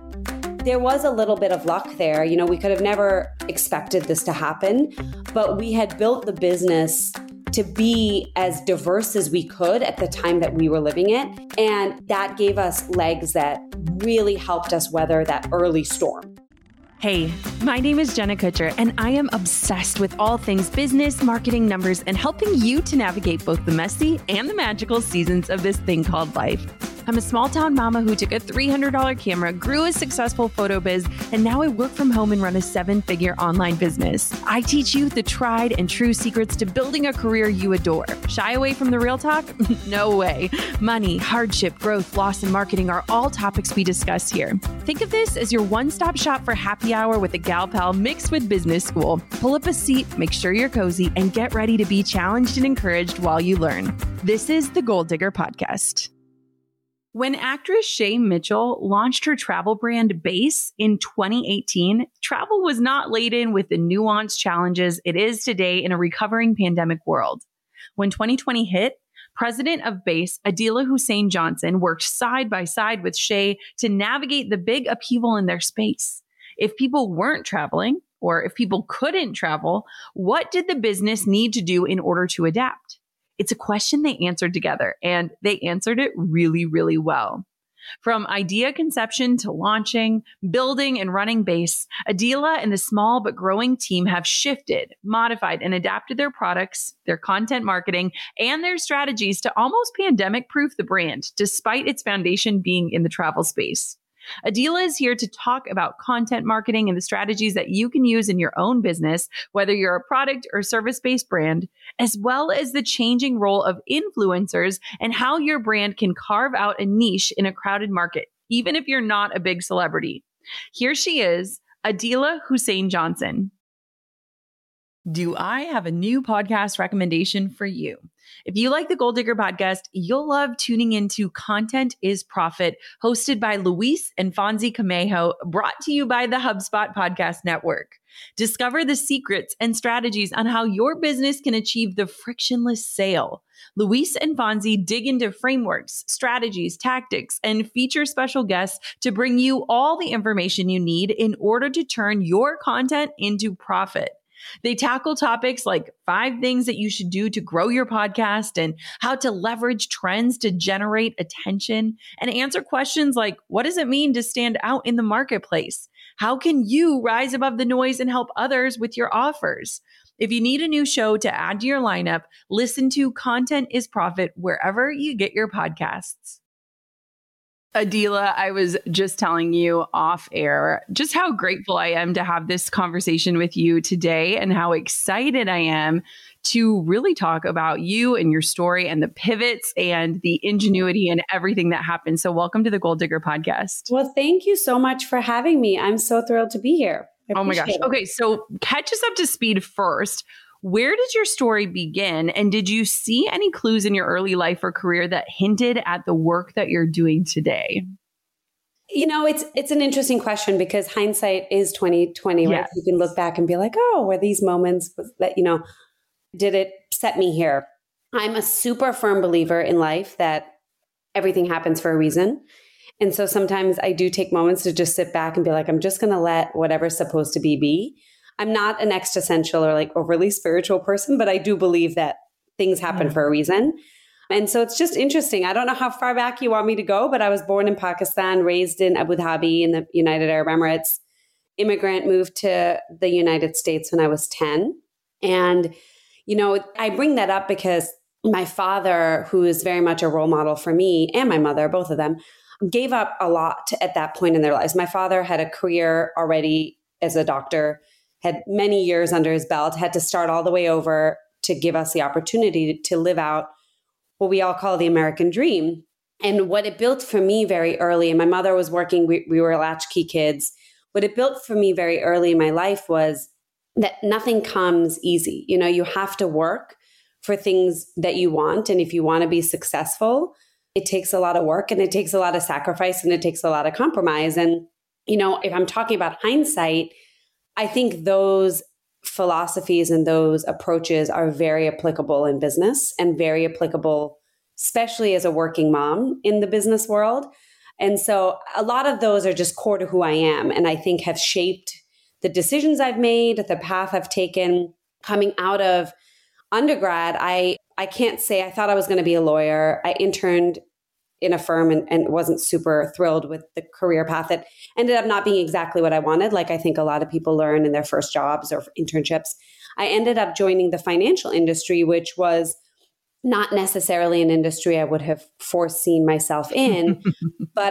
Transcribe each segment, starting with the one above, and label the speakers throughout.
Speaker 1: There was a little bit of luck there. You know, we could have never expected this to happen, but we had built the business to be as diverse as we could at the time that we were living it. And that gave us legs that really helped us weather that early storm.
Speaker 2: Hey, my name is Jenna Kutcher, and I am obsessed with all things business, marketing, numbers, and helping you to navigate both the messy and the magical seasons of this thing called life. I'm a small town mama who took a $300 camera, grew a successful photo biz, and now I work from home and run a 7-figure online business. I teach you the tried and true secrets to building a career you adore. Shy away from the real talk? No way. Money, hardship, growth, loss, and marketing are all topics we discuss here. Think of this as your one-stop shop for happy hour with a gal pal mixed with business school. Pull up a seat, make sure you're cozy, and get ready to be challenged and encouraged while you learn. This is the Goal Digger Podcast. When actress Shay Mitchell launched her travel brand Béis in 2018, travel was not laden with the nuanced challenges it is today in a recovering pandemic world. When 2020 hit, president of Béis, Adila Hussein Johnson, worked side by side with Shay to navigate the big upheaval in their space. If people weren't traveling, or if people couldn't travel, what did the business need to do in order to adapt? It's a question they answered together, and they answered it really, really well. From idea conception to launching, building, and running Béis, Adila and the small but growing team have shifted, modified, and adapted their products, their content marketing, and their strategies to almost pandemic-proof the brand, despite its foundation being in the travel space. Adila is here to talk about content marketing and the strategies that you can use in your own business, whether you're a product or service-based brand, as well as the changing role of influencers and how your brand can carve out a niche in a crowded market, even if you're not a big celebrity. Here she is, Adila Hussein Johnson. Do I have a new podcast recommendation for you? If you like the Goal Digger podcast, you'll love tuning into Content is Profit, hosted by Luis and Fonzie Camejo, brought to you by the HubSpot Podcast Network. Discover the secrets and strategies on how your business can achieve the frictionless sale. Luis and Fonzie dig into frameworks, strategies, tactics, and feature special guests to bring you all the information you need in order to turn your content into profit. They tackle topics like 5 things that you should do to grow your podcast and how to leverage trends to generate attention, and answer questions like, what does it mean to stand out in the marketplace? How can you rise above the noise and help others with your offers? If you need a new show to add to your lineup, listen to Content is Profit wherever you get your podcasts. Adila, I was just telling you off air just how grateful I am to have this conversation with you today and how excited I am to really talk about you and your story and the pivots and the ingenuity and everything that happened. So welcome to the Goal Digger podcast.
Speaker 1: Well, thank you so much for having me. I'm so thrilled to be here.
Speaker 2: Oh my gosh. Okay, so catch us up to speed first. Where did your story begin? And did you see any clues in your early life or career that hinted at the work that you're doing today?
Speaker 1: You know, it's an interesting question because hindsight is 2020, right?
Speaker 2: Yes.
Speaker 1: You can look back and be like, oh, were these moments that, did it set me here? I'm a super firm believer in life that everything happens for a reason. And so sometimes I do take moments to just sit back and be like, I'm just going to let whatever's supposed to be. I'm not an existential or like overly spiritual person, but I do believe that things happen for a reason. And so it's just interesting. I don't know how far back you want me to go, but I was born in Pakistan, raised in Abu Dhabi in the United Arab Emirates, immigrant, moved to the United States when I was 10. And, I bring that up because my father, who is very much a role model for me, and my mother, both of them, gave up a lot at that point in their lives. My father had a career already as a doctor, had many years under his belt, had to start all the way over to give us the opportunity to live out what we all call the American dream. And what it built for me very early, and my mother was working, we were latchkey kids. What it built for me very early in my life was that nothing comes easy. You have to work for things that you want. And if you want to be successful, it takes a lot of work and it takes a lot of sacrifice and it takes a lot of compromise. And, if I'm talking about hindsight, I think those philosophies and those approaches are very applicable in business and very applicable, especially as a working mom in the business world. And so a lot of those are just core to who I am, and I think have shaped the decisions I've made, the path I've taken. Coming out of undergrad, I can't say I thought I was going to be a lawyer. I interned in a firm and wasn't super thrilled with the career path. That ended up not being exactly what I wanted, like I think a lot of people learn in their first jobs or internships. I ended up joining the financial industry, which was not necessarily an industry I would have foreseen myself in, but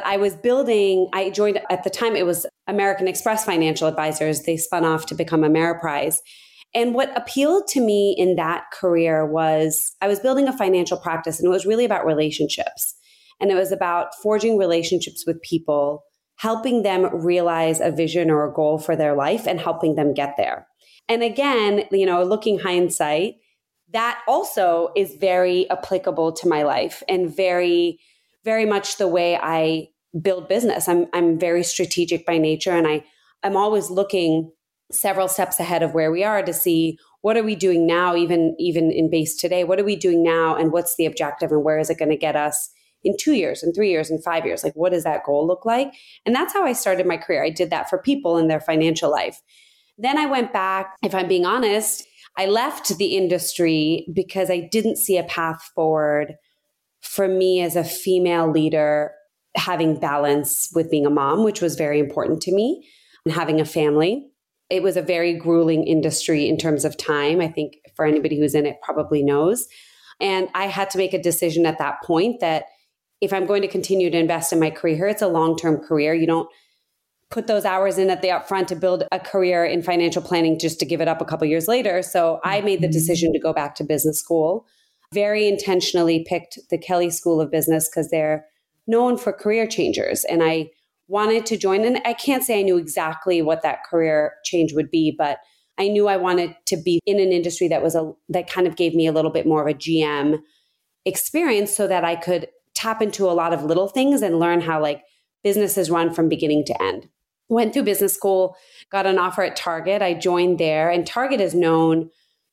Speaker 1: I joined at the time, it was American Express Financial Advisors. They spun off to become Ameriprise. And what appealed to me in that career was I was building a financial practice, and it was really about relationships. And it was about forging relationships with people, helping them realize a vision or a goal for their life and helping them get there. And again, looking hindsight, that also is very applicable to my life and very, very much the way I build business. I'm very strategic by nature, and I'm always looking several steps ahead of where we are to see what are we doing now, even in base today, what are we doing now and what's the objective and where is it going to get us in 2 years and 3 years and 5 years? Like, what does that goal look like? And that's how I started my career. I did that for people in their financial life. Then I went back, if I'm being honest, I left the industry because I didn't see a path forward for me as a female leader, having balance with being a mom, which was very important to me, and having a family. It was a very grueling industry in terms of time. I think for anybody who's in it probably knows. And I had to make a decision at that point that if I'm going to continue to invest in my career, it's a long-term career. You don't put those hours in at the upfront to build a career in financial planning just to give it up a couple years later. So I made the decision to go back to business school. Very intentionally picked the Kelley School of Business because they're known for career changers. And I wanted to join. And I can't say I knew exactly what that career change would be, but I knew I wanted to be in an industry that kind of gave me a little bit more of a GM experience so that I could tap into a lot of little things and learn how businesses run from beginning to end. Went through business school, got an offer at Target. I joined there, and Target is known,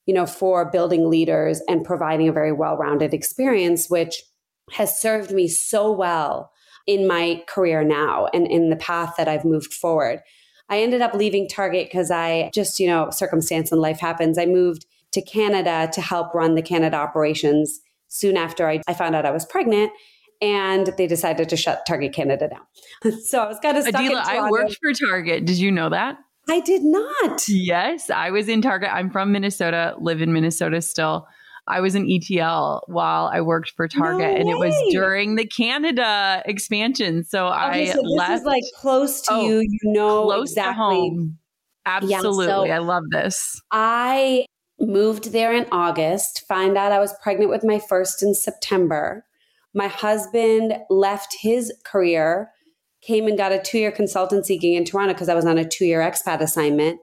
Speaker 1: for building leaders and providing a very well-rounded experience, which has served me so well in my career now and in the path that I've moved forward. I ended up leaving Target because I just, circumstance and life happens. I moved to Canada to help run the Canada operations soon after I found out I was pregnant. And they decided to shut Target Canada down. So I was kind of stuck in Toronto.
Speaker 2: I worked for Target. Did you know that?
Speaker 1: I did not.
Speaker 2: Yes, I was in Target. I'm from Minnesota, live in Minnesota still. I was in ETL while I worked for Target, and it was during the Canada expansion. So I left.
Speaker 1: This is close to you,
Speaker 2: close
Speaker 1: exactly.
Speaker 2: To home. Absolutely.
Speaker 1: Yeah,
Speaker 2: I love this.
Speaker 1: I moved there in August, find out I was pregnant with my first in September. My husband left his career, came and got a 2-year consultancy gig in Toronto because I was on a 2-year expat assignment.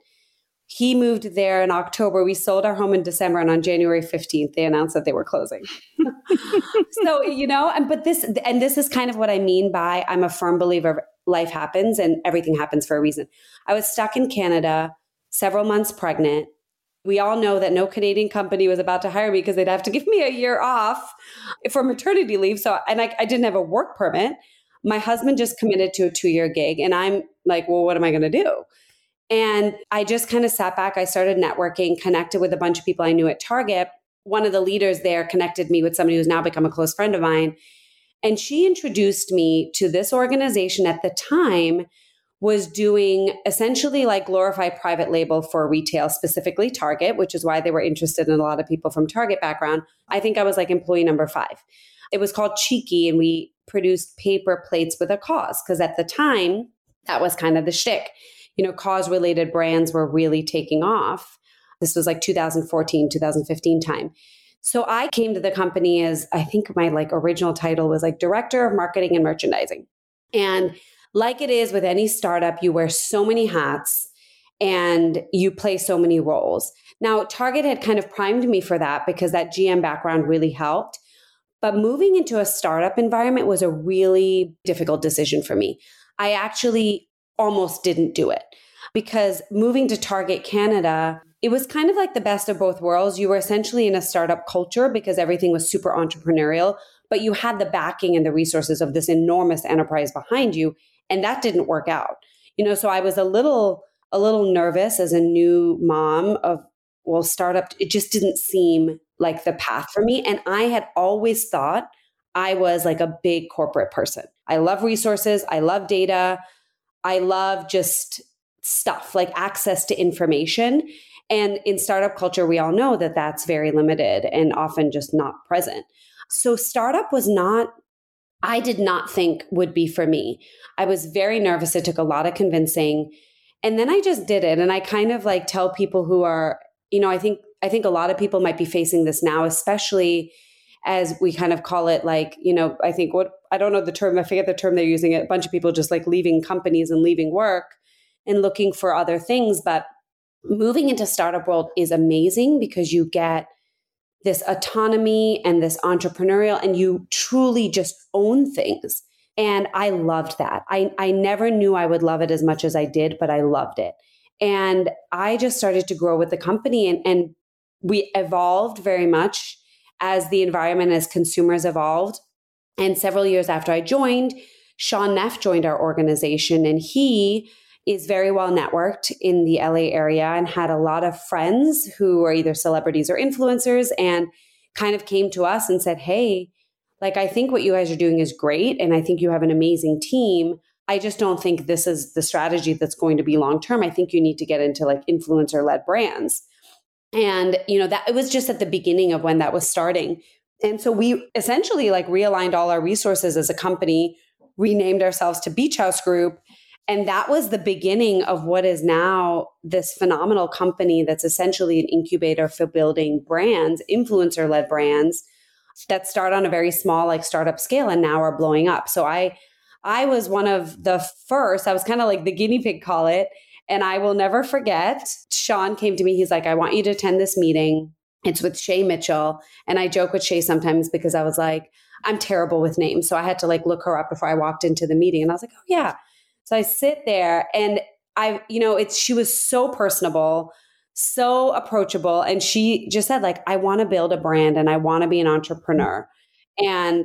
Speaker 1: He moved there in October. We sold our home in December, and on January 15th, they announced that they were closing. So, but this is kind of what I mean by I'm a firm believer life happens and everything happens for a reason. I was stuck in Canada, several months pregnant. We all know that no Canadian company was about to hire me because they'd have to give me a year off for maternity leave. So, I didn't have a work permit. My husband just committed to a 2-year gig, and I'm like, well, what am I going to do? And I just kind of sat back. I started networking, connected with a bunch of people I knew at Target. One of the leaders there connected me with somebody who's now become a close friend of mine. And she introduced me to this organization at the time was doing essentially glorified private label for retail, specifically Target, which is why they were interested in a lot of people from Target background. I think I was employee number 5. It was called Cheeky, and we produced paper plates with a cause because at the time, that was kind of the shtick. Cause-related brands were really taking off. This was 2014, 2015 time. So I came to the company as, I think my original title was Director of Marketing and Merchandising. And like it is with any startup, you wear so many hats and you play so many roles. Now, Target had kind of primed me for that because that GM background really helped. But moving into a startup environment was a really difficult decision for me. I actually almost didn't do it because moving to Target Canada, it was kind of like the best of both worlds. You were essentially in a startup culture because everything was super entrepreneurial, but you had the backing and the resources of this enormous enterprise behind you. And that didn't work out. So I was a little nervous as a new mom of, well, startup, it just didn't seem like the path for me. And I had always thought I was like a big corporate person. I love resources. I love data. I love just stuff like access to information. And in startup culture, we all know that that's very limited and often just not present. So startup was not, I did not think would be for me. I was very nervous. It took a lot of convincing. And then I just did it. And I kind of like tell people who are, I think a lot of people might be facing this now, especially as we kind of call it like, I think I don't know the term, I forget the term they're using it. A bunch of people just like leaving companies and leaving work and looking for other things. But moving into startup world is amazing because you get this autonomy and this entrepreneurial, and you truly just own things. And I loved that. I never knew I would love it as much as I did, but I loved it. And I just started to grow with the company, and we evolved very much as the environment, as consumers evolved. And several years after I joined, Sean Neff joined our organization, and he is very well networked in the LA area and had a lot of friends who are either celebrities or influencers, and kind of came to us and said, hey, like, I think what you guys are doing is great. And I think you have an amazing team. I just don't think this is the strategy that's going to be long-term. I think you need to get into like influencer-led brands. And, that it was just at the beginning of when that was starting. And so we essentially like realigned all our resources as a company, renamed ourselves to Beach House Group. And that was the beginning of what is now this phenomenal company that's essentially an incubator for building brands, influencer-led brands that start on a very small like startup scale and now are blowing up. So I was one of the first, I was kind of like the guinea pig, call it. And I will never forget, Sean came to me. He's like, I want you to attend this meeting. It's with Shay Mitchell. And I joke with Shay sometimes because I was like, I'm terrible with names. So I had to like look her up before I walked into the meeting. And I was like, oh yeah. So I sit there and she was so personable, so approachable. And she just said like, I want to build a brand and I want to be an entrepreneur. And,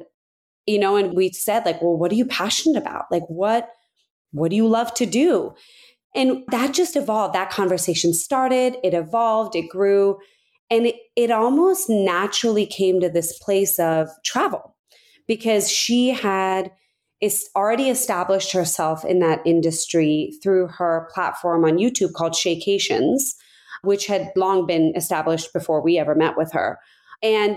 Speaker 1: and we said like, well, what are you passionate about? Like, what do you love to do? And that just evolved. That conversation started, it evolved, it grew. And it almost naturally came to this place of travel because she had already established herself in that industry through her platform on YouTube called Shaycations, which had long been established before we ever met with her. And,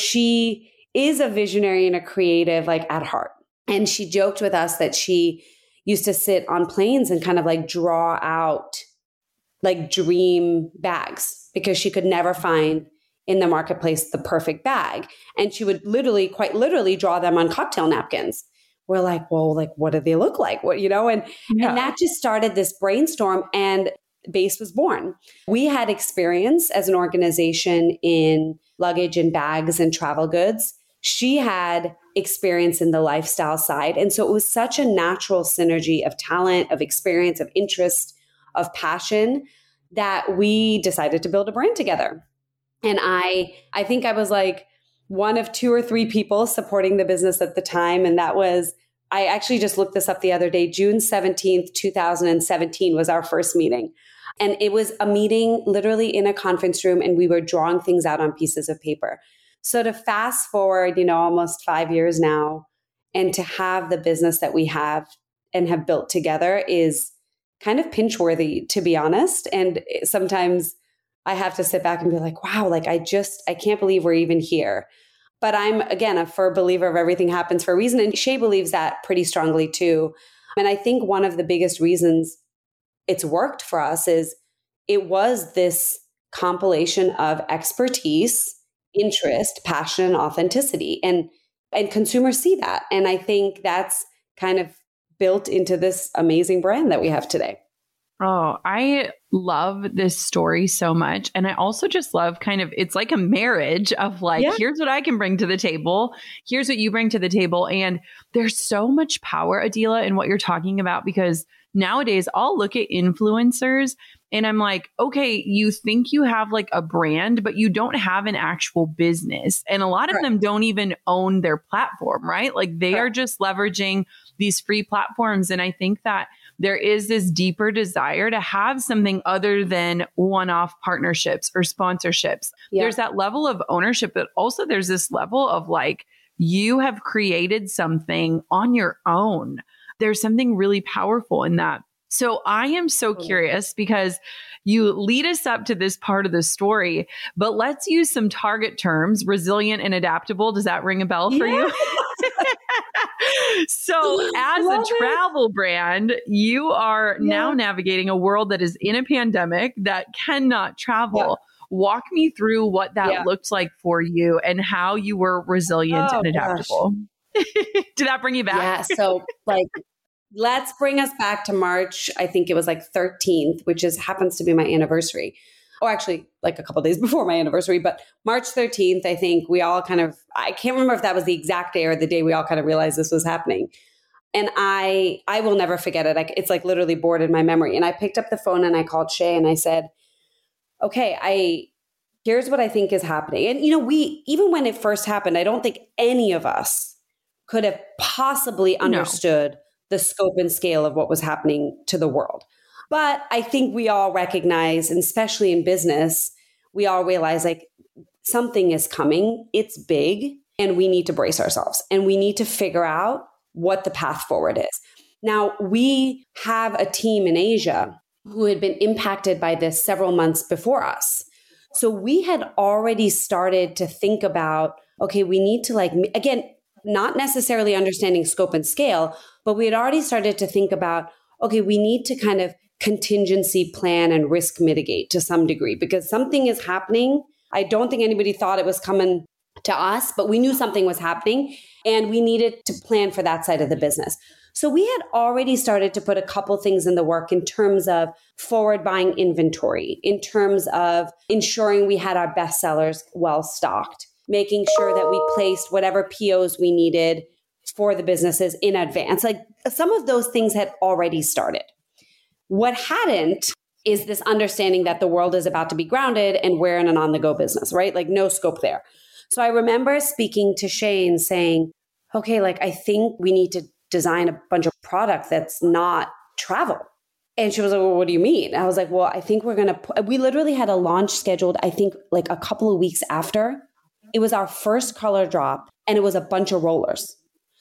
Speaker 1: she is a visionary and a creative, like at heart. And she joked with us that she used to sit on planes and kind of like draw out like dream bags because she could never find in the marketplace the perfect bag. And she would quite literally draw them on cocktail napkins. We're like, well, like, what do they look like? What, and that just started this brainstorm and Base was born. We had experience as an organization in luggage and bags and travel goods. She had experience in the lifestyle side. And so it was such a natural synergy of talent, of experience, of interest, of passion that we decided to build a brand together. And I think I was like one of 2 or 3 people supporting the business at the time. And that was, I actually just looked this up the other day, June 17th, 2017 was our first meeting. And it was a meeting literally in a conference room and we were drawing things out on pieces of paper. So to fast forward, almost 5 years now, and to have the business that we have and have built together is kind of pinch-worthy, to be honest. And sometimes I have to sit back and be like, wow, like I can't believe we're even here. But I'm, again, a firm believer of everything happens for a reason. And Shay believes that pretty strongly too. And I think one of the biggest reasons it's worked for us is it was this compilation of expertise, interest, passion, authenticity. And consumers see that. And I think that's kind of built into this amazing brand that we have today.
Speaker 2: Oh, I love this story so much. And I also just love it's like a marriage of like, here's what I can bring to the table. Here's what you bring to the table. And there's so much power, Adela, in what you're talking about, because nowadays I'll look at influencers and I'm like, okay, you think you have like a brand, but you don't have an actual business. And a lot of them don't even own their platform, right? Like they are just leveraging these free platforms. And I think that there is this deeper desire to have something other than one-off partnerships or sponsorships. There's that level of ownership, but also there's this level of like, you have created something on your own. There's something really powerful in that. So I am so curious because you lead us up to this part of the story, but let's use some target terms, resilient and adaptable. Does that ring a bell for you? So as a travel brand, you are now navigating a world that is in a pandemic that cannot travel. Walk me through what that looked like for you and how you were resilient and adaptable. Did that bring you back?
Speaker 1: Yeah. So like, let's bring us back to March. I think it was like 13th, which happens to be my anniversary. Oh, actually like a couple of days before my anniversary, but March 13th, I think we all I can't remember if that was the exact day or the day we all kind of realized this was happening. And I will never forget it. It's like literally bored in my memory. And I picked up the phone and I called Shay and I said, okay, here's what I think is happening. And, even when it first happened, I don't think any of us could have possibly understood the scope and scale of what was happening to the world. But I think we all recognize, and especially in business, we all realize like something is coming. It's big and we need to brace ourselves and we need to figure out what the path forward is. Now, we have a team in Asia who had been impacted by this several months before us. So we had already started to think about, okay, we need to again, not necessarily understanding scope and scale, but we had already started to think about, okay, we need to kind of contingency plan and risk mitigate to some degree because something is happening. I don't think anybody thought it was coming to us, but we knew something was happening and we needed to plan for that side of the business. So we had already started to put a couple things in the work in terms of forward buying inventory, in terms of ensuring we had our best sellers well stocked, making sure that we placed whatever POs we needed for the businesses in advance. Like some of those things had already started. What hadn't is this understanding that the world is about to be grounded and we're in an on-the-go business, right? Like no scope there. So I remember speaking to Shane saying, okay, like I think we need to design a bunch of product that's not travel. And she was like, well, what do you mean? I was like, well, I think we're going to, we literally had a launch scheduled, I think like a couple of weeks after. It was our first color drop and it was a bunch of rollers.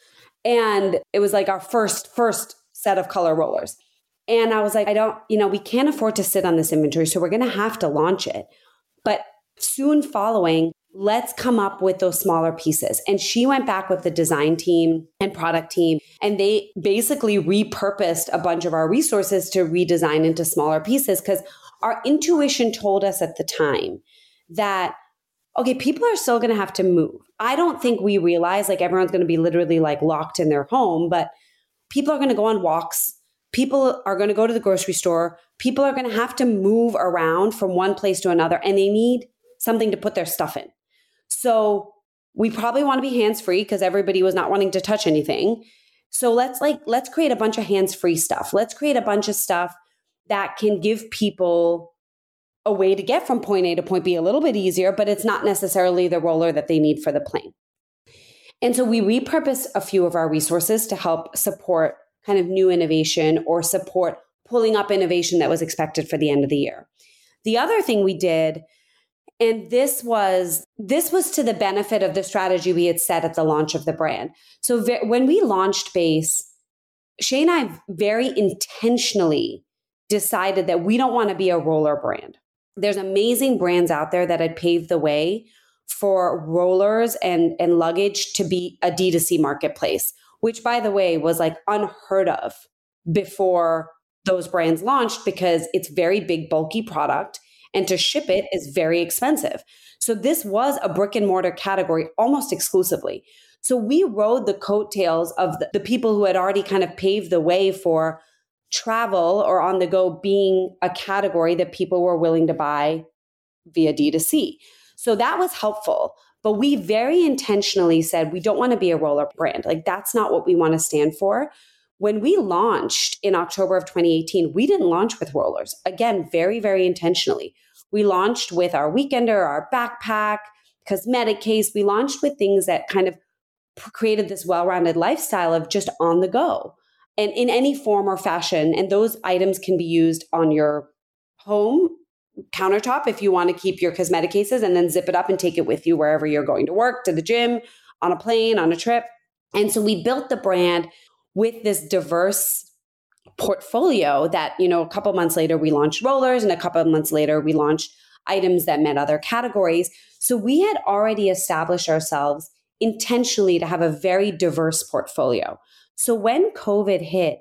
Speaker 1: And it was like our first set of color rollers. And I was like, we can't afford to sit on this inventory. So we're going to have to launch it. But soon following, let's come up with those smaller pieces. And she went back with the design team and product team, and they basically repurposed a bunch of our resources to redesign into smaller pieces because our intuition told us at the time that, okay, people are still going to have to move. I don't think we realize like everyone's going to be literally like locked in their home, but people are going to go on walks. People are going to go to the grocery store. People are going to have to move around from one place to another, and they need something to put their stuff in. So we probably want to be hands-free because everybody was not wanting to touch anything. So let's create a bunch of hands-free stuff. Let's create a bunch of stuff that can give people a way to get from point A to point B a little bit easier, but it's not necessarily the roller that they need for the plane. And so we repurposed a few of our resources to help support kind of new innovation or support pulling up innovation that was expected for the end of the year. The other thing we did, and this was to the benefit of the strategy we had set at the launch of the brand. So when we launched Base, Shay and I very intentionally decided that we don't want to be a roller brand. There's amazing brands out there that had paved the way for rollers and luggage to be a D2C marketplace, which by the way was like unheard of before those brands launched because it's very big, bulky product. And to ship it is very expensive. So this was a brick and mortar category almost exclusively. So we rode the coattails of the people who had already kind of paved the way for travel or on the go being a category that people were willing to buy via D2C. So that was helpful. But we very intentionally said, we don't want to be a roller brand. Like that's not what we want to stand for. When we launched in October of 2018, we didn't launch with rollers. Again, very, very intentionally. We launched with our weekender, our backpack, cosmetic case. We launched with things that kind of created this well-rounded lifestyle of just on the go and in any form or fashion. And those items can be used on your home countertop if you want to keep your cosmetic cases and then zip it up and take it with you wherever you're going to work, to the gym, on a plane, on a trip. And so we built the brand with this diverse portfolio that, a couple of months later we launched rollers, and a couple of months later we launched items that met other categories. So we had already established ourselves intentionally to have a very diverse portfolio. So when COVID hit,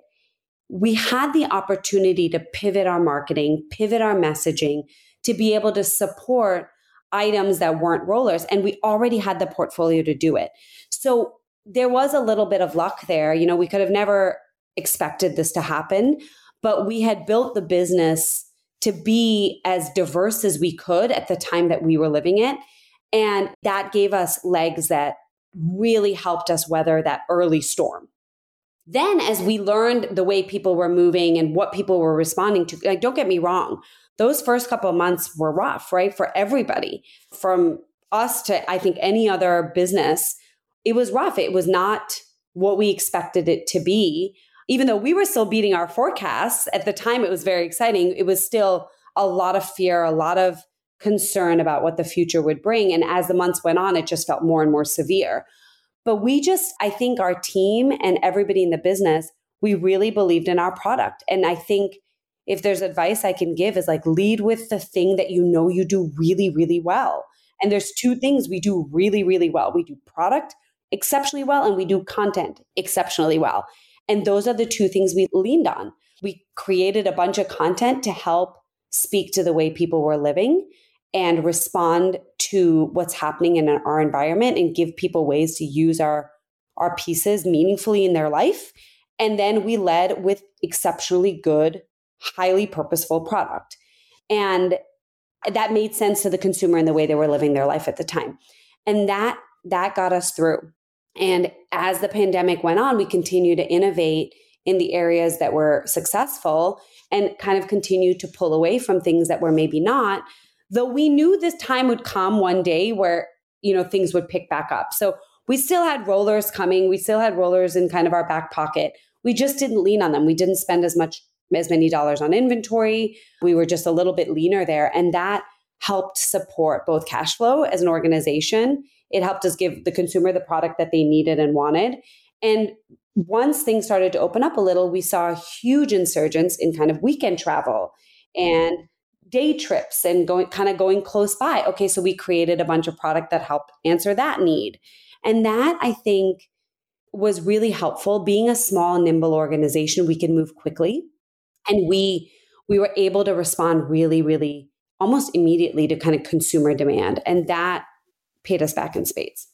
Speaker 1: we had the opportunity to pivot our marketing, pivot our messaging to be able to support items that weren't rollers. And we already had the portfolio to do it. So there was a little bit of luck there. We could have never expected this to happen, but we had built the business to be as diverse as we could at the time that we were living it. And that gave us legs that really helped us weather that early storm. Then as we learned the way people were moving and what people were responding to, don't get me wrong, those first couple of months were rough, right? For everybody, from us to, I think, any other business, it was rough. It was not what we expected it to be. Even though we were still beating our forecasts at the time, it was very exciting. It was still a lot of fear, a lot of concern about what the future would bring. And as the months went on, it just felt more and more severe. But I think our team and everybody in the business, we really believed in our product. And I think if there's advice I can give is lead with the thing that you do really, really well. And there's two things we do really, really well. We do product exceptionally well, and we do content exceptionally well. And those are the two things we leaned on. We created a bunch of content to help speak to the way people were living and respond to what's happening in our environment and give people ways to use our pieces meaningfully in their life. And then we led with exceptionally good, highly purposeful product. And that made sense to the consumer in the way they were living their life at the time. And that got us through. And as the pandemic went on, we continued to innovate in the areas that were successful and kind of continue to pull away from things that were maybe not. Though we knew this time would come one day where, things would pick back up. So we still had rollers coming. We still had rollers in kind of our back pocket. We just didn't lean on them. We didn't spend as many dollars on inventory. We were just a little bit leaner there. And that helped support both cash flow as an organization. It helped us give the consumer the product that they needed and wanted. And once things started to open up a little, we saw a huge insurgence in kind of weekend travel and day trips and going close by. Okay, so we created a bunch of product that helped answer that need. And that, I think, was really helpful. Being a small, nimble organization, we can move quickly. And we were able to respond really, really almost immediately to kind of consumer demand. And that paid us back in spades.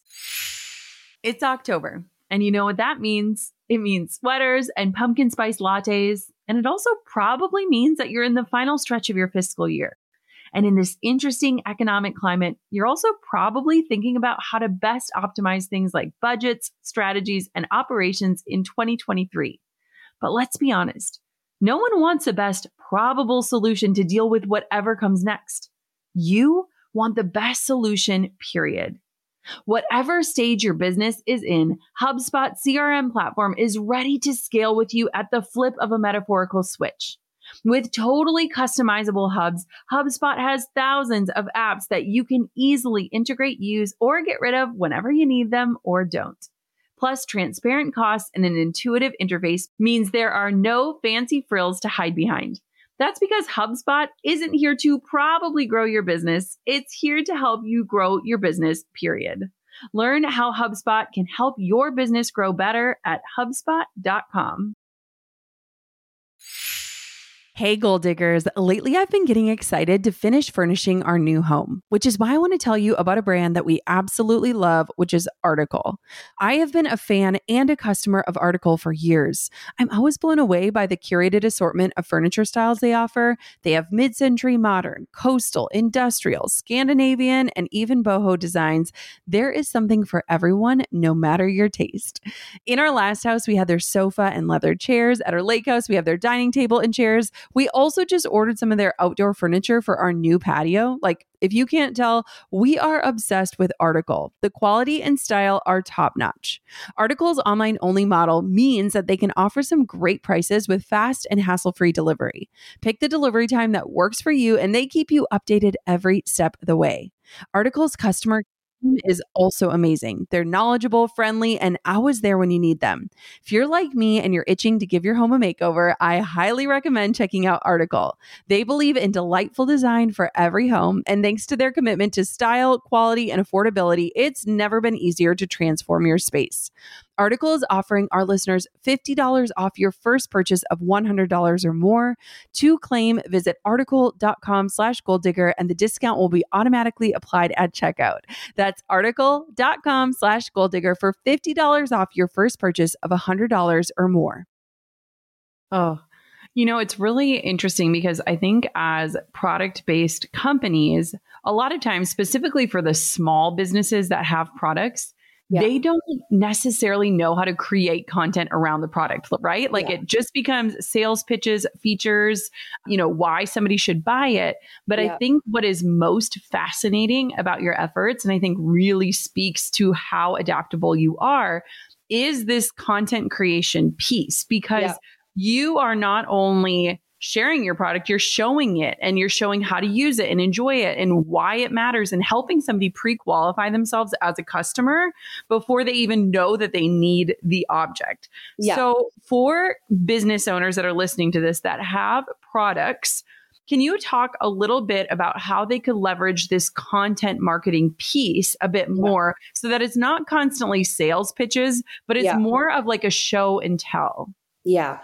Speaker 2: It's October, and you know what that means. It means sweaters and pumpkin spice lattes. And it also probably means that you're in the final stretch of your fiscal year. And in this interesting economic climate, you're also probably thinking about how to best optimize things like budgets, strategies, and operations in 2023. But let's be honest, no one wants a best probable solution to deal with whatever comes next. You want the best solution, period. Whatever stage your business is in, HubSpot CRM platform is ready to scale with you at the flip of a metaphorical switch. With totally customizable hubs, HubSpot has thousands of apps that you can easily integrate, use, or get rid of whenever you need them or don't. Plus, transparent costs and an intuitive interface means there are no fancy frills to hide behind. That's because HubSpot isn't here to probably grow your business. It's here to help you grow your business, period. Learn how HubSpot can help your business grow better at HubSpot.com. Hey, Goal Diggers. Lately, I've been getting excited to finish furnishing our new home, which is why I want to tell you about a brand that we absolutely love, which is Article. I have been a fan and a customer of Article for years. I'm always blown away by the curated assortment of furniture styles they offer. They have mid-century modern, coastal, industrial, Scandinavian, and even boho designs. There is something for everyone, no matter your taste. In our last house, we had their sofa and leather chairs. At our lake house, we have their dining table and chairs. We also just ordered some of their outdoor furniture for our new patio. Like, if you can't tell, we are obsessed with Article. The quality and style are top notch. Article's online only model means that they can offer some great prices with fast and hassle-free delivery. Pick the delivery time that works for you, and they keep you updated every step of the way. Article's customer is also amazing. They're knowledgeable, friendly, and always there when you need them. If you're like me and you're itching to give your home a makeover, I highly recommend checking out Article. They believe in delightful design for every home, and thanks to their commitment to style, quality, and affordability, it's never been easier to transform your space. Article is offering our listeners $50 off your first purchase of $100 or more. To claim, visit article.com/goaldigger and the discount will be automatically applied at checkout. That's article.com/goaldigger for $50 off your first purchase of $100 or more.
Speaker 3: Oh, it's really interesting because I think as product-based companies, a lot of times, specifically for the small businesses that have products, they don't necessarily know how to create content around the product, right? Like it just becomes sales pitches, features, why somebody should buy it. But I think what is most fascinating about your efforts, and I think really speaks to how adaptable you are, is this content creation piece, because you are not only sharing your product, you're showing it and you're showing how to use it and enjoy it and why it matters and helping somebody pre-qualify themselves as a customer before they even know that they need the object. So for business owners that are listening to this that have products, can you talk a little bit about how they could leverage this content marketing piece a bit more so that it's not constantly sales pitches, but it's more of like a show and tell?
Speaker 1: Yeah.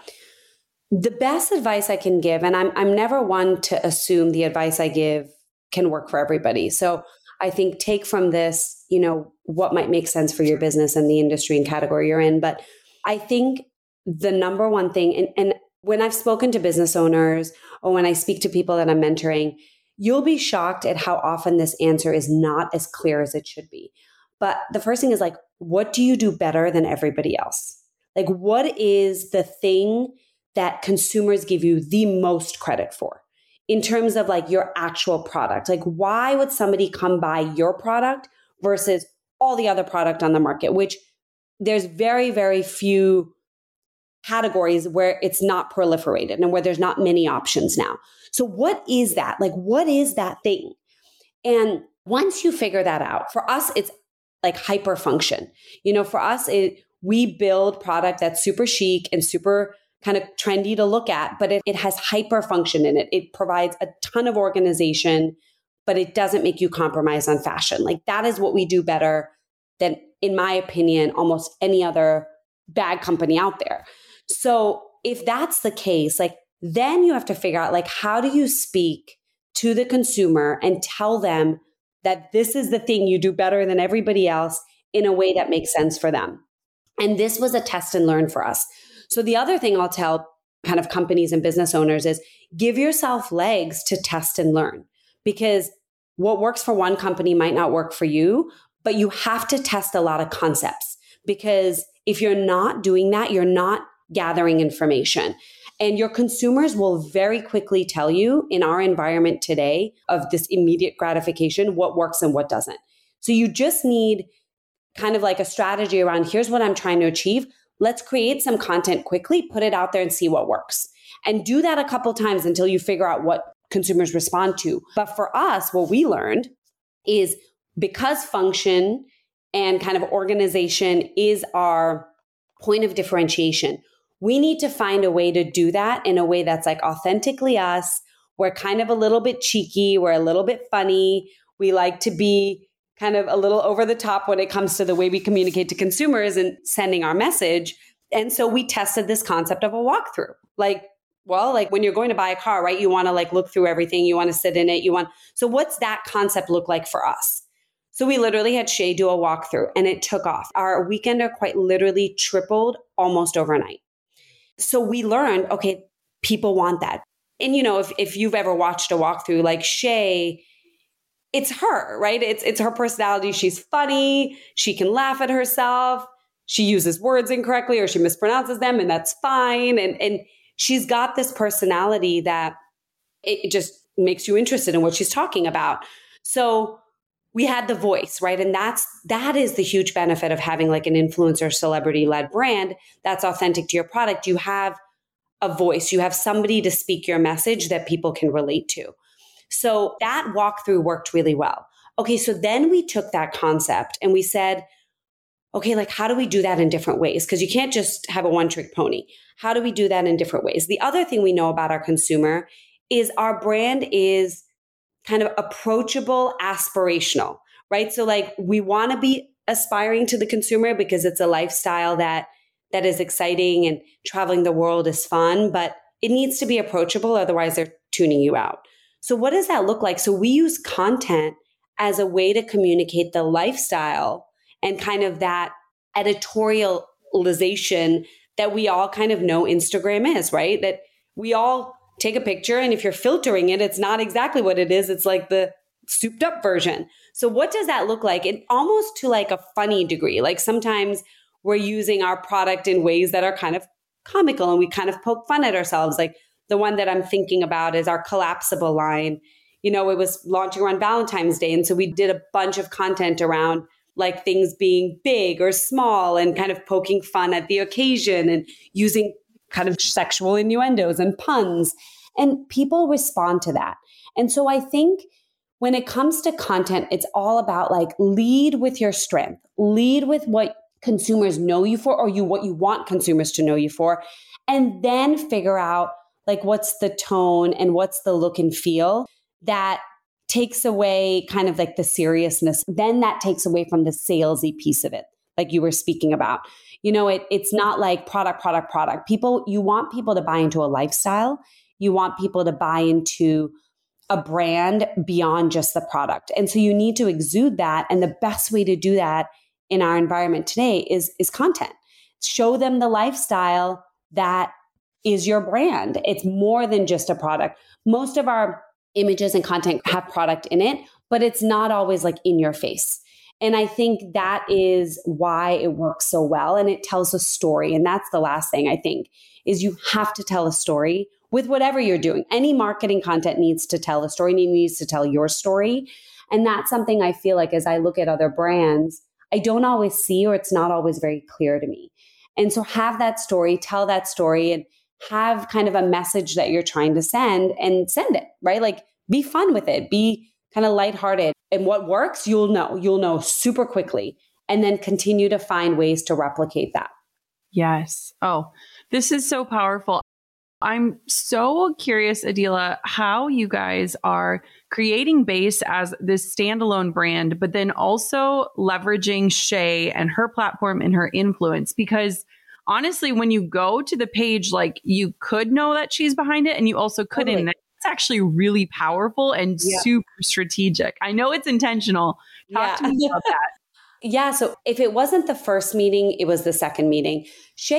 Speaker 1: The best advice I can give, and I'm never one to assume the advice I give can work for everybody. So I think take from this, what might make sense for your business and the industry and category you're in. But I think the number one thing, and when I've spoken to business owners or when I speak to people that I'm mentoring, you'll be shocked at how often this answer is not as clear as it should be. But the first thing is like, what do you do better than everybody else? Like, what is the thing that consumers give you the most credit for in terms of like your actual product? Like, why would somebody come buy your product versus all the other product on the market, which there's very, very few categories where it's not proliferated and where there's not many options now. So what is that? Like, what is that thing? And once you figure that out, for us, it's like hyper function. For us, we build product that's super chic and super kind of trendy to look at, but it has hyper function in it. It provides a ton of organization, but it doesn't make you compromise on fashion. Like that is what we do better than, in my opinion, almost any other bag company out there. So if that's the case, like then you have to figure out like, how do you speak to the consumer and tell them that this is the thing you do better than everybody else in a way that makes sense for them? And this was a test and learn for us. So the other thing I'll tell kind of companies and business owners is give yourself legs to test and learn, because what works for one company might not work for you, but you have to test a lot of concepts, because if you're not doing that, you're not gathering information. And your consumers will very quickly tell you in our environment today of this immediate gratification, what works and what doesn't. So you just need kind of like a strategy around, here's what I'm trying to achieve. Let's create some content quickly, put it out there and see what works. And do that a couple times until you figure out what consumers respond to. But for us, what we learned is because function and kind of organization is our point of differentiation, we need to find a way to do that in a way that's like authentically us. We're kind of a little bit cheeky. We're a little bit funny. We like to be kind of a little over the top when it comes to the way we communicate to consumers and sending our message. And so we tested this concept of a walkthrough. Like, Well, like when you're going to buy a car, right? You want to like look through everything. You want to sit in it. So what's that concept look like for us? So we literally had Shay do a walkthrough and it took off. Our weekender quite literally tripled almost overnight. So we learned, okay, people want that. And if you've ever watched a walkthrough, like Shay, it's her, right? It's her personality. She's funny. She can laugh at herself. She uses words incorrectly or she mispronounces them, and that's fine. And she's got this personality that it just makes you interested in what she's talking about. So we had the voice, right? And that is the huge benefit of having like an influencer celebrity-led brand that's authentic to your product. You have a voice, you have somebody to speak your message that people can relate to. So that walkthrough worked really well. Okay, so then we took that concept and we said, okay, like how do we do that in different ways? Because you can't just have a one-trick pony. How do we do that in different ways? The other thing we know about our consumer is our brand is kind of approachable, aspirational, right? So like we want to be aspiring to the consumer because it's a lifestyle that is exciting and traveling the world is fun, but it needs to be approachable. Otherwise they're tuning you out. So what does that look like? So we use content as a way to communicate the lifestyle and kind of that editorialization that we all kind of know Instagram is, right? That we all take a picture and if you're filtering it, it's not exactly what it is. It's like the souped up version. So what does that look like? And almost to like a funny degree. Like sometimes we're using our product in ways that are kind of comical and we kind of poke fun at ourselves. Like the one that I'm thinking about is our collapsible line. It was launching around Valentine's Day. And so we did a bunch of content around like things being big or small and kind of poking fun at the occasion and using kind of sexual innuendos and puns. And people respond to that. And so I think when it comes to content, it's all about like lead with your strength, lead with what consumers know you for or what you want consumers to know you for, and then figure out like what's the tone and what's the look and feel that takes away kind of like the seriousness. Then that takes away from the salesy piece of it, like you were speaking about. It's not like product. You want people to buy into a lifestyle. You want people to buy into a brand beyond just the product. And so you need to exude that. And the best way to do that in our environment today is content. Show them the lifestyle that is your brand. It's more than just a product. Most of our images and content have product in it, but it's not always like in your face. And I think that is why it works so well. And it tells a story. And that's the last thing I think is you have to tell a story with whatever you're doing. Any marketing content needs to tell a story and it needs to tell your story. And that's something I feel like as I look at other brands, I don't always see, or it's not always very clear to me. And so have that story, tell that story, and have kind of a message that you're trying to send and send it, right? Like be fun with it, be kind of lighthearted. And what works, you'll know super quickly, and then continue to find ways to replicate that.
Speaker 3: Yes. Oh, this is so powerful. I'm so curious, Adela, how you guys are creating Base as this standalone brand, but then also leveraging Shay and her platform and her influence. Because honestly, when you go to the page, like you could know that she's behind it and you also couldn't. Totally. It's actually really powerful and super strategic. I know it's intentional. Talk to me about that.
Speaker 1: Yeah. So if it wasn't the first meeting, it was the second meeting.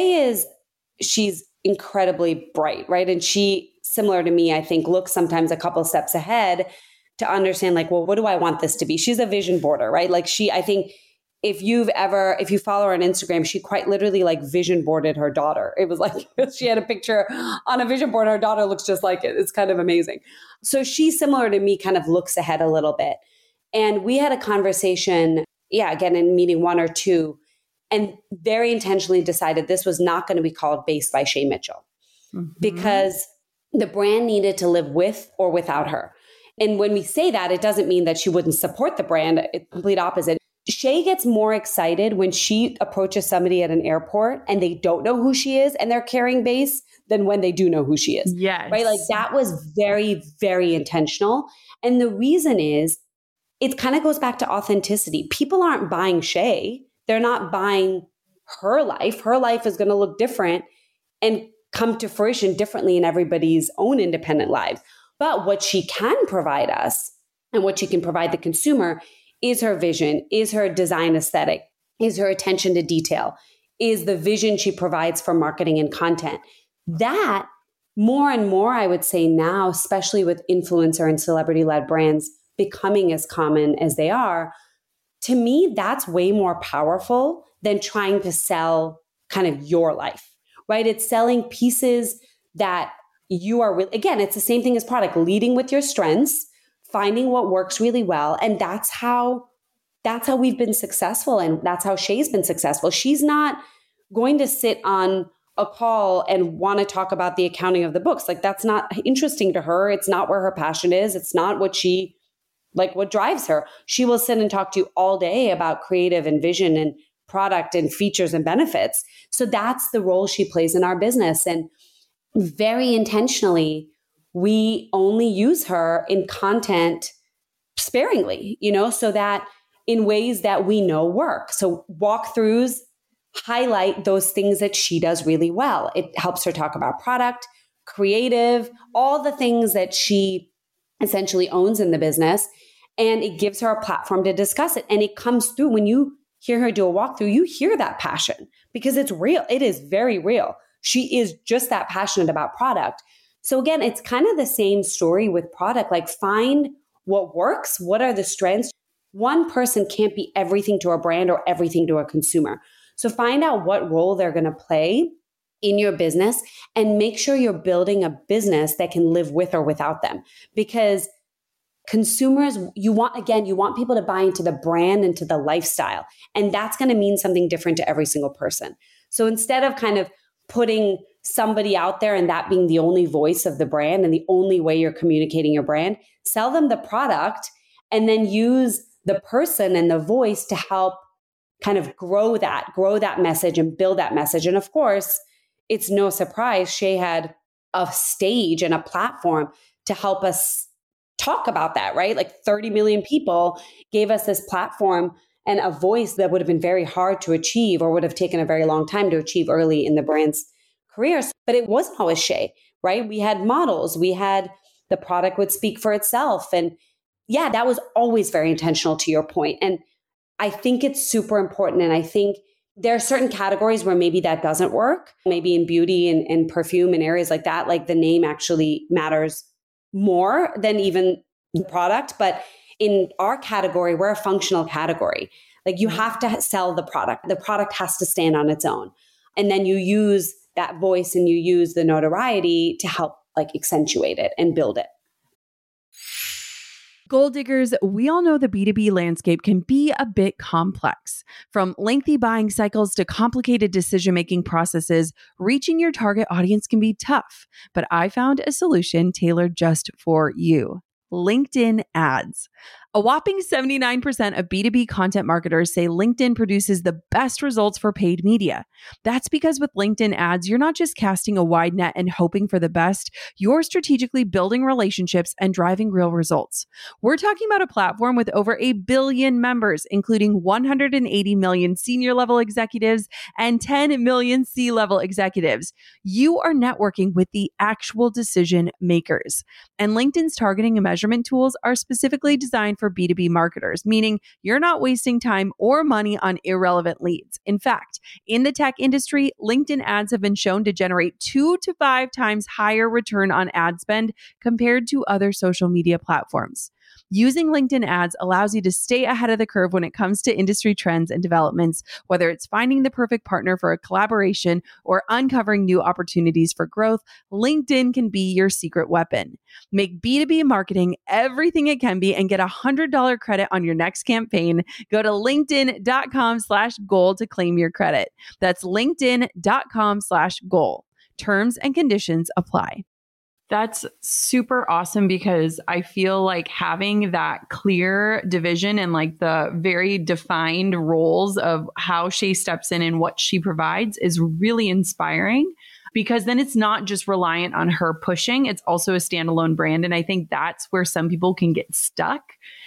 Speaker 1: She's incredibly bright, right? And she, similar to me, I think, looks sometimes a couple steps ahead to understand like, well, what do I want this to be? She's a vision boarder, right? Like I think if you follow her on Instagram, she quite literally like vision boarded her daughter. It was like she had a picture on a vision board. Her daughter looks just like it. It's kind of amazing. So she, similar to me, kind of looks ahead a little bit. And we had a conversation, again, in meeting 1 or 2, and very intentionally decided this was not going to be called Base by Shay Mitchell, because the brand needed to live with or without her. And when we say that, it doesn't mean that she wouldn't support the brand. It's the complete opposite. Shay gets more excited when she approaches somebody at an airport and they don't know who she is and they're carrying Base than when they do know who she is.
Speaker 3: Yes.
Speaker 1: Right? Like that was very, very intentional. And the reason is it kind of goes back to authenticity. People aren't buying Shay. They're not buying her life. Her life is going to look different. And come to fruition differently in everybody's own independent lives. But what she can provide us and what she can provide the consumer is her vision, is her design aesthetic, is her attention to detail, is the vision she provides for marketing and content. That more and more, I would say now, especially with influencer and celebrity-led brands becoming as common as they are, to me, that's way more powerful than trying to sell kind of your life, right? It's selling pieces that you are really, again, it's the same thing as product, leading with your strengths, finding what works really well. And that's how we've been successful. And that's how Shay's been successful. She's not going to sit on a call and want to talk about the accounting of the books. Like, that's not interesting to her. It's not where her passion is. It's not what what drives her. She will sit and talk to you all day about creative and vision and product and features and benefits. So that's the role she plays in our business. And very intentionally, we only use her in content sparingly, so that in ways that we know work. So walkthroughs highlight those things that she does really well. It helps her talk about product, creative, all the things that she essentially owns in the business. And it gives her a platform to discuss it. And it comes through when you hear her do a walkthrough, you hear that passion because it's real. It is very real. She is just that passionate about product. So again, it's kind of the same story with product. Like, find what works. What are the strengths? One person can't be everything to a brand or everything to a consumer. So find out what role they're going to play in your business and make sure you're building a business that can live with or without them. Because consumers, you want people to buy into the brand and to the lifestyle. And that's going to mean something different to every single person. So instead of kind of putting somebody out there and that being the only voice of the brand and the only way you're communicating your brand, sell them the product and then use the person and the voice to help kind of grow that message and build that message. And of course, it's no surprise Shay had a stage and a platform to help us talk about that, right? Like 30 million people gave us this platform and a voice that would have been very hard to achieve or would have taken a very long time to achieve early in the brand's careers. But it wasn't always Shay, right? We had models, we had the product would speak for itself. And yeah, that was always very intentional, to your point. And I think it's super important. And I think there are certain categories where maybe that doesn't work. Maybe in beauty and perfume and areas like that, like the name actually matters more than even the product. But in our category, we're a functional category. Like, you have to sell the product. The product has to stand on its own. And then you use that voice and you use the notoriety to help like accentuate it and build it.
Speaker 2: Goal diggers, we all know the B2B landscape can be a bit complex. From lengthy buying cycles to complicated decision-making processes, reaching your target audience can be tough. But I found a solution tailored just for you: LinkedIn ads. A whopping 79% of B2B content marketers say LinkedIn produces the best results for paid media. That's because with LinkedIn ads, you're not just casting a wide net and hoping for the best, you're strategically building relationships and driving real results. We're talking about a platform with over 1 billion members, including 180 million senior level executives and 10 million C-level executives. You are networking with the actual decision makers. And LinkedIn's targeting and measurement tools are specifically designed for B2B marketers, meaning you're not wasting time or money on irrelevant leads. In fact, in the tech industry, LinkedIn ads have been shown to generate 2 to 5 times higher return on ad spend compared to other social media platforms. Using LinkedIn ads allows you to stay ahead of the curve when it comes to industry trends and developments, whether it's finding the perfect partner for a collaboration or uncovering new opportunities for growth. LinkedIn can be your secret weapon. Make B2B marketing everything it can be and get $100 credit on your next campaign. Go to linkedin.com/goal to claim your credit. That's linkedin.com/goal. Terms and conditions apply.
Speaker 3: That's super awesome, because I feel like having that clear division and like the very defined roles of how Shay steps in and what she provides is really inspiring, because then it's not just reliant on her pushing. It's also a standalone brand. And I think that's where some people can get stuck.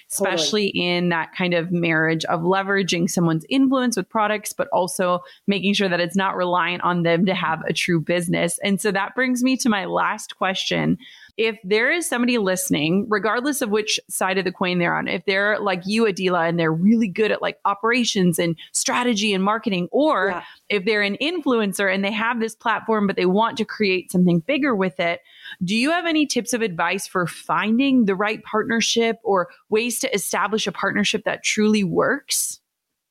Speaker 3: especially in that kind of marriage of leveraging someone's influence with products, but also making sure that it's not reliant on them to have a true business. And so that brings me to my last question. If there is somebody listening, regardless of which side of the coin they're on, if they're like you, Adela, and they're really good at like operations and strategy and marketing, or if they're an influencer and they have this platform, but they want to create something bigger with it, do you have any tips of advice for finding the right partnership or ways to establish a partnership that truly works?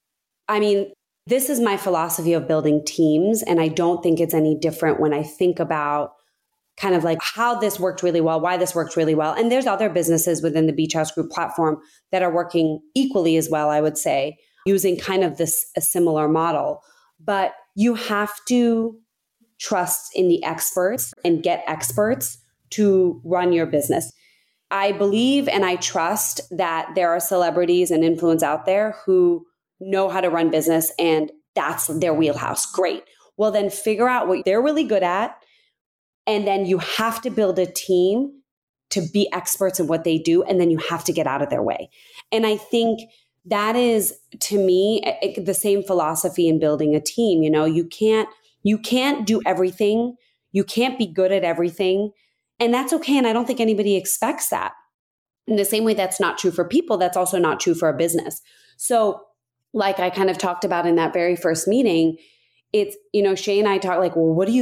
Speaker 1: I mean, this is my philosophy of building teams, and I don't think it's any different when I think about kind of like how this worked really well, why this worked really well. And there's other businesses within the Beach House Group platform that are working equally as well, I would say, using kind of a similar model. But you have to trust in the experts and get experts to run your business. I believe and I trust that there are celebrities and influencers out there who know how to run business and that's their wheelhouse. Great. Well, then figure out what they're really good at. And then you have to build a team to be experts in what they do. And then you have to get out of their way. And I think that is, to me, the same philosophy in building a team. You know, you can't do everything. You can't be good at everything. And that's okay. And I don't think anybody expects that. In the same way that's not true for people, that's also not true for a business. So like I kind of talked about in that very first meeting, it's, you know, Shay and I talk like, well, what are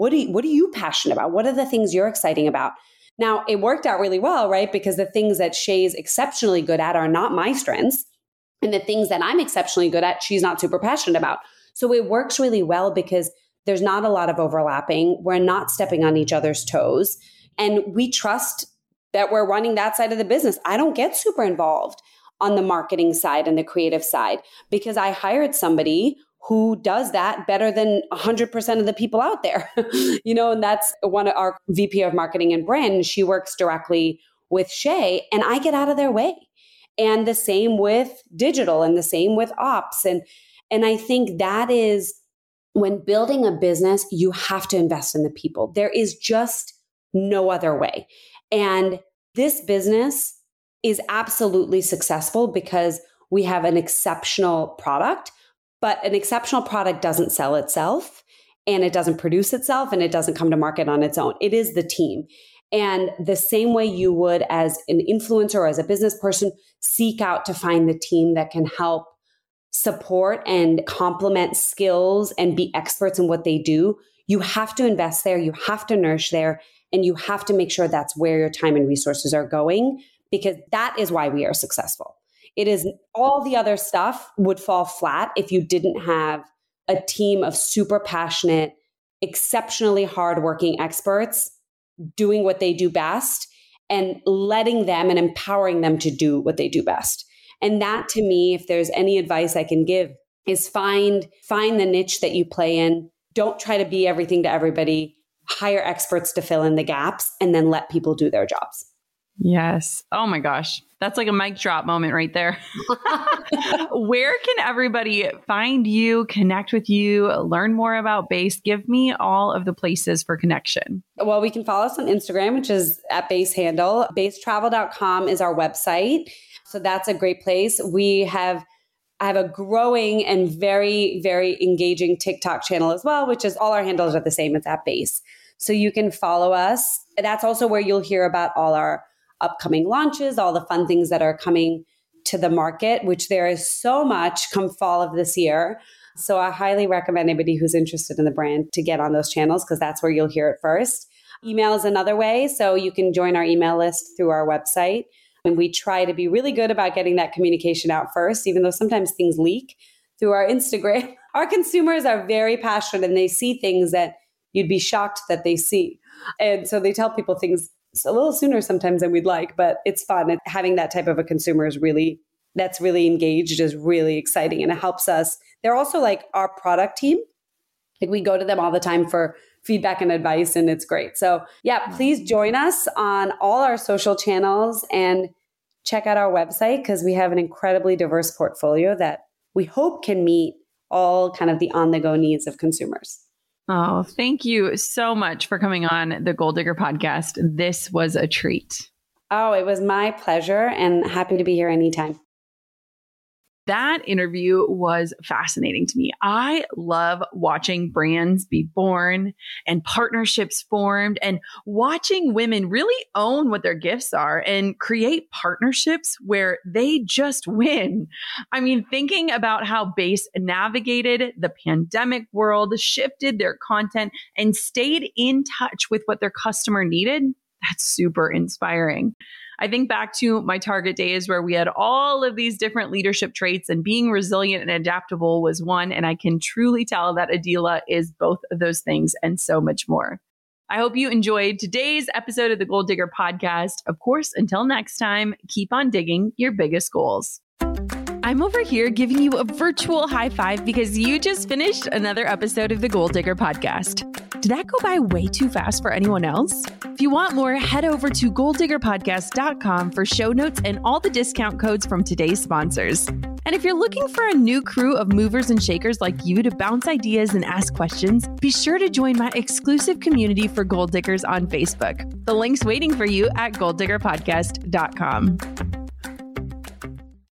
Speaker 1: you passionate about? What are the things you're excited about? Now, it worked out really well, right? Because the things that Shay's exceptionally good at are not my strengths. And the things that I'm exceptionally good at, she's not super passionate about. So it works really well because there's not a lot of overlapping. We're not stepping on each other's toes. And we trust that we're running that side of the business. I don't get super involved on the marketing side and the creative side because I hired somebody who does that better than 100% of the people out there. You know, and that's one of our VP of marketing and brand. She works directly with Shay and I get out of their way. And the same with digital and the same with ops. And I think that is when building a business, you have to invest in the people. There is just no other way. And this business is absolutely successful because we have an exceptional product. But an exceptional product doesn't sell itself and it doesn't produce itself and it doesn't come to market on its own. It is the team. And the same way you would as an influencer or as a business person, seek out to find the team that can help support and complement skills and be experts in what they do. You have to invest there. You have to nourish there. And you have to make sure that's where your time and resources are going because that is why we are successful. It is all the other stuff would fall flat if you didn't have a team of super passionate, exceptionally hardworking experts doing what they do best and letting them and empowering them to do what they do best. And that to me, if there's any advice I can give, is find the niche that you play in. Don't try to be everything to everybody. Hire experts to fill in the gaps and then let people do their jobs.
Speaker 3: Yes. Oh my gosh. That's like a mic drop moment right there. Where can everybody find you, connect with you, learn more about Béis? Give me all of the places for connection.
Speaker 1: Well, we can follow us on Instagram, which is at Béis handle. BéisTravel.com is our website. So that's a great place. I have a growing and very, very engaging TikTok channel as well, which is all our handles are the same. It's at Béis. So you can follow us. That's also where you'll hear about all our upcoming launches, all the fun things that are coming to the market, which there is so much come fall of this year. So I highly recommend anybody who's interested in the brand to get on those channels because that's where you'll hear it first. Email is another way. So you can join our email list through our website. And we try to be really good about getting that communication out first, even though sometimes things leak through our Instagram. Our consumers are very passionate and they see things that you'd be shocked that they see. And so they tell people things a little sooner sometimes than we'd like, but it's fun. And having that type of a consumer that's really engaged is really exciting. And it helps us. They're also like our product team. Like we go to them all the time for feedback and advice and it's great. So yeah, please join us on all our social channels and check out our website because we have an incredibly diverse portfolio that we hope can meet all kind of the on-the-go needs of consumers.
Speaker 3: Oh, thank you so much for coming on the Goal Digger podcast. This was a treat.
Speaker 1: Oh, it was my pleasure and happy to be here anytime.
Speaker 3: That interview was fascinating to me. I love watching brands be born and partnerships formed and watching women really own what their gifts are and create partnerships where they just win. I mean, thinking about how Béis navigated the pandemic world, shifted their content, and stayed in touch with what their customer needed, that's super inspiring. I think back to my Target days where we had all of these different leadership traits and being resilient and adaptable was one. And I can truly tell that Adela is both of those things and so much more. I hope you enjoyed today's episode of the Goal Digger Podcast. Of course, until next time, keep on digging your biggest goals. I'm over here giving you a virtual high five because you just finished another episode of the Goal Digger Podcast. Did that go by way too fast for anyone else? If you want more, head over to goaldiggerpodcast.com for show notes and all the discount codes from today's sponsors. And if you're looking for a new crew of movers and shakers like you to bounce ideas and ask questions, be sure to join my exclusive community for Goal Diggers on Facebook. The link's waiting for you at goaldiggerpodcast.com.